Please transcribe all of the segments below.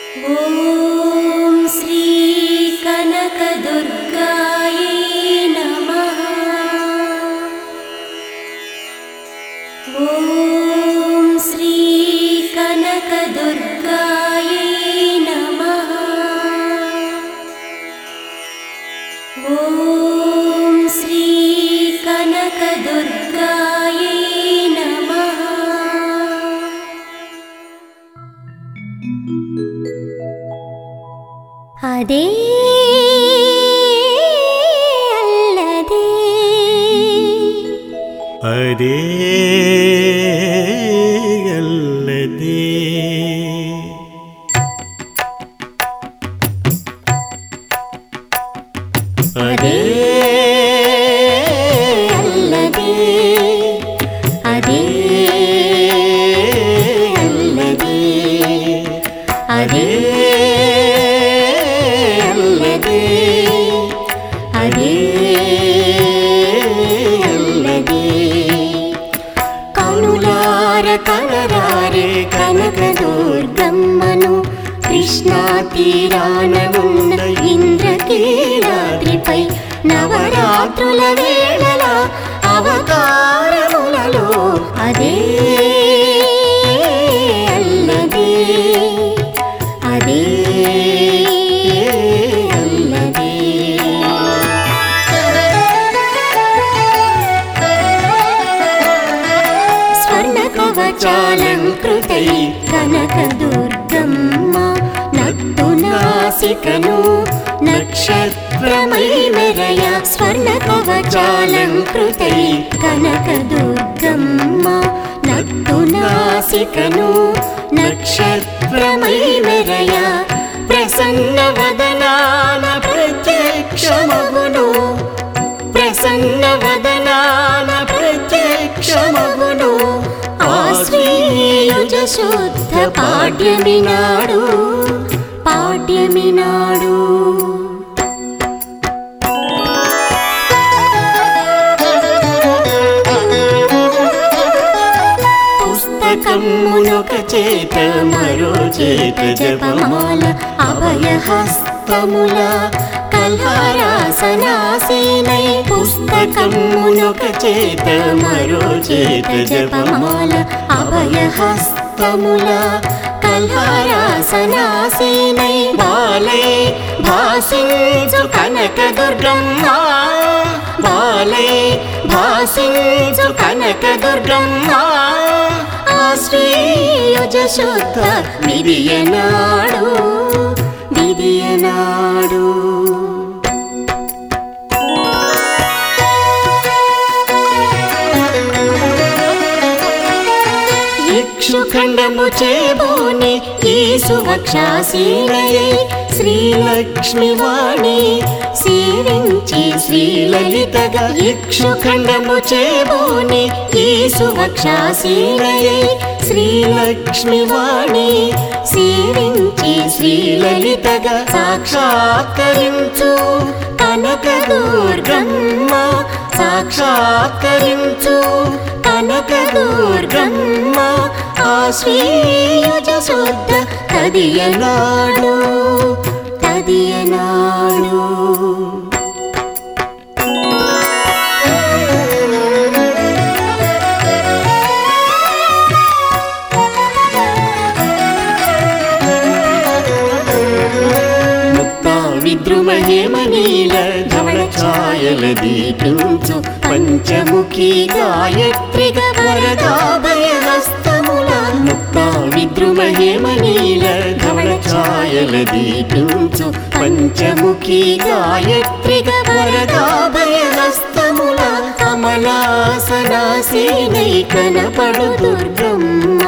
ఓం శ్రీ కనకదుర్గాయై నమః. ఓం శ్రీ కనకదుర్గాయై నమః. ఓం శ్రీ కనకదుర్గాయై నమః. అదే అల్లదే అదే అల్లదే అదే అల్లదే అదే అల్లదే అదే అల్లదే అదే అల్లదే. కనులార కనరారే కనకదుర్గమ్మను, కృష్ణా తీరాననున్న ఇంద్రకీలాద్రిపై నవరాత్రుల వేళల అవతారములలో అదే అల్లదే అదే అల్లదే. స్వర్ణ కవచాలంకృతై కనకదుర్గమ్మ, నట్టునాసికను నక్షత్రమై మెరయ. స్వర్ణ కవచాలంకృతై కనకదుర్గమ్మ, నట్టునాసికను నక్షత్రమై మెరయ. ప్రసన్న వదనాన ప్రత్యక్షమగును, ప్రసన్న వదనాన ప్రత్యక్షమగును. ఆశ్వీయుజ శుద్ధ పాడ్యమినాడు, పాడ్యమినాడు. పుస్తకమునొక చేత మరో చేత జపమాల, అభయహస్తముల కల్హారాసనాసీనై. పుస్తకమునొక చేత మరో చేత జపమాల, అభయహస్తముల కల్హారాసనాసీనై. బాలై భాసించు కనకదుర్గమ్మ, బాలై భాసించు కనకదుర్గమ్మ. ఆశ్వీయుజ శుద్ధ విదియనాడు, విదియనాడు. ఇక్షుఖండము చేబూని ఈసువక్షాసీనయై, శ్రీలక్ష్మివాణి సేవించి శ్రీలలితగా. ఇక్షుఖండము చేబూని ఈసువక్షాసీనయై, శ్రీలక్ష్మివాణి సేవించి శ్రీలలితగా. సాక్షాత్కరించు కనకదుర్గమ్మ, సాక్షాత్కరించు కనకదుర్గమ్మ. ఆశ్వీయుజ శుద్ధ తదియనాడు, తదియనాడు. విద్రుమహేమనీల ధవళ ఛాయల దీపించు పంచముఖి గాయత్రిగా వరదాభయహస్తముల. ముక్తా విద్రుమహేమనీల ధవళ ఛాయల దీపించు పంచముఖి గాయత్రిగా వరదాభయహస్తముల. కమలాసనాసీనై కనపడు దుర్గమ్మ,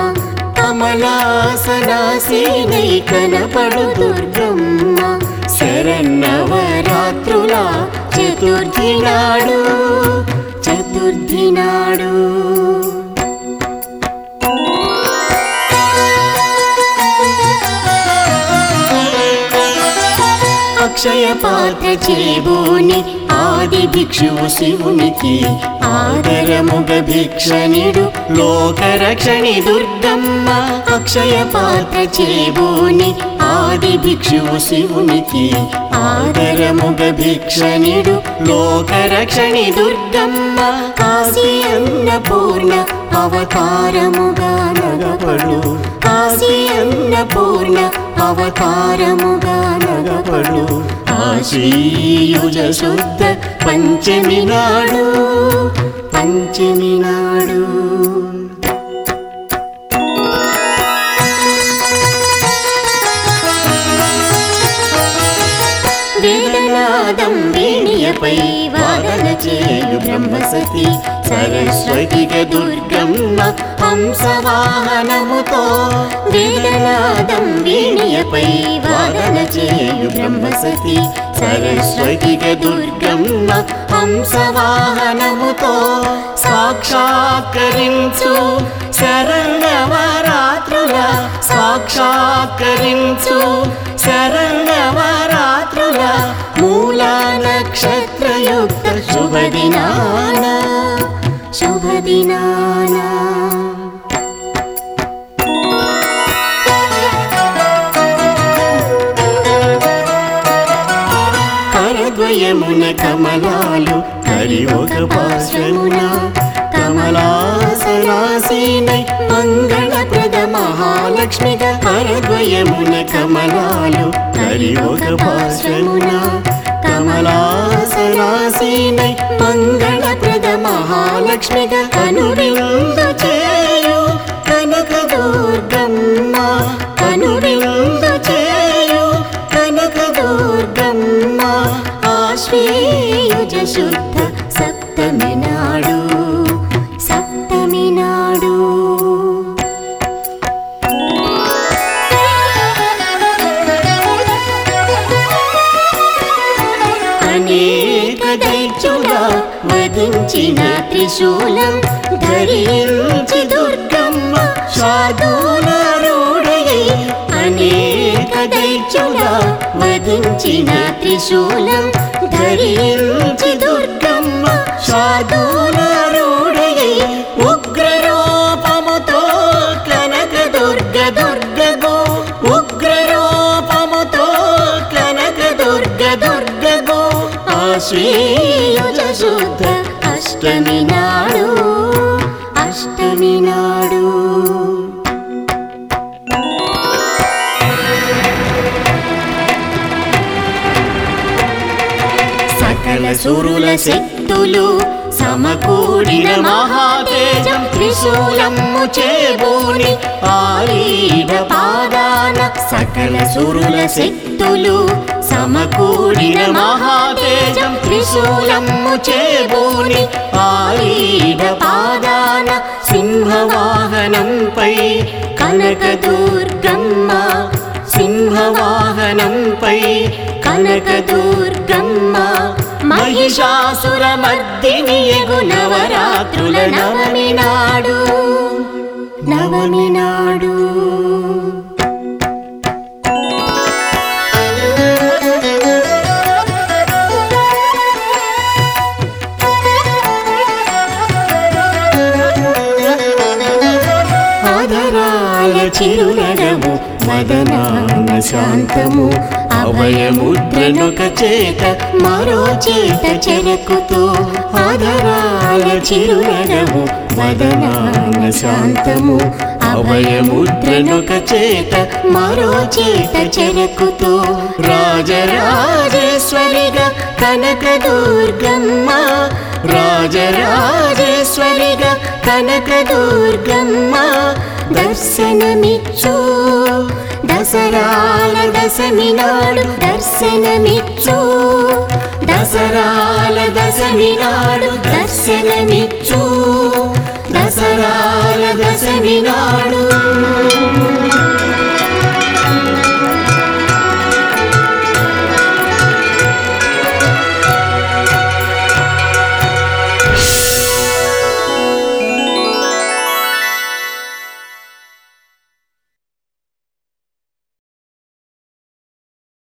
కమలాసనాసీనై కనపడు దుర్గమ్మ. శరన్నవరాత్రుల చతుర్థి నాడు, చతుర్థి నాడు. అక్షయ పాత్ర చేబూని ఆది భిక్షువు శివునికి ఆదరముగ భిక్షనిడు లోకరక్షణి దుర్గమ్మ అక్షయ పాత్ర చేబూని ఆది భిక్షువు శివునికి ఆదరముగ భిక్షనిడు లోకరక్షణి దుర్గమ్మ కాశీ అన్నపూర్ణ అవతారముగా నగపడు కాశీ అన్నపూర్ణ అవతారముగా నగపడు ఆశ్వీయుజ శుద్ధ పంచమి నాడు వేదనాదం వీణియపై వాదన చేయు బ్రహ్మసతి సరస్వతిగ దుర్గమ్మ హంసవాహనముతో వేదనాదం వీణియపై వాదన చేయు బ్రహ్మసతి సరస్వతిగ దుర్గమ్మ హంసవాహనముతో సాక్షాత్కరించు శరణవరాత్రుల సాక్షాత్కరించు శరణవరాత్రుల మూలా నక్షత్రయుక్త శుభదినాన కరద్వయమున కమలాలు కరి ఒక పార్శ్వమున కమలాసనాసీనై మంగళప్రద మహాలక్ష్మిగా కరద్వయమున కమలాలు కరి ఒక పార్శ్వమున కమలాసనాసీనై మంగళప్రద మహాలక్ష్మిగా కనువిందు చేయు కనక దుర్గమ్మ కనువిందు చేయు కనక దుర్గమ్మ ఆశ్వీయుజ శుద్ధ సప్తమి నాడు అనేక దైత్యుల వధించిన త్రిశూలం ధరించి దుర్గమ్మ శార్దూలరూఢయై అనేక దైత్యుల వధించిన త్రిశూలం ధరించి దుర్గమ్మ శార్దూలరూఢయై ఉగ్రరూపముతో కనక దుర్గగో ఉగ్రరూపముతో కనక దుర్గగో ఆశ్వీయుజ శుద్ధ అష్టమి నాడు సకల సురుల శక్తులు సమకూడిన మహాతేజం త్రిశూలము చేబూని ఆలీఢ పాదాన సకల సురుల శక్తులు సమకూడిన మహాతేజం త్రిశూలము చేబూని ఆలీఢ పాదాన సింహవాహనంపై కనక దుర్గమ్మ సింహవాహనంపై కనక దుర్గమ్మ మహిషాసురమర్దిని యగు నవరాత్రుల నవమి నాడు ఆదరాల చిరునగము వదనాన శాంతము అభయముద్రనొక చేత మరో చేత చెరకుతో ఆదరాల చిరునగము వదనాన శాంతము అభయముద్రనొక చేత మరో చేత చెరకుతో రాజరాజేశ్వరిగా కనక దుర్గమ్మ రాజరాజేశ్వరిగా కనక దుర్గమ్మ దర్శనమిచ్చు దసరాల దశమి నాడు దర్శనమిచ్చు దసరాల దశమి నాడు దర్శనమిచ్చు దసరాల దశమి నాడు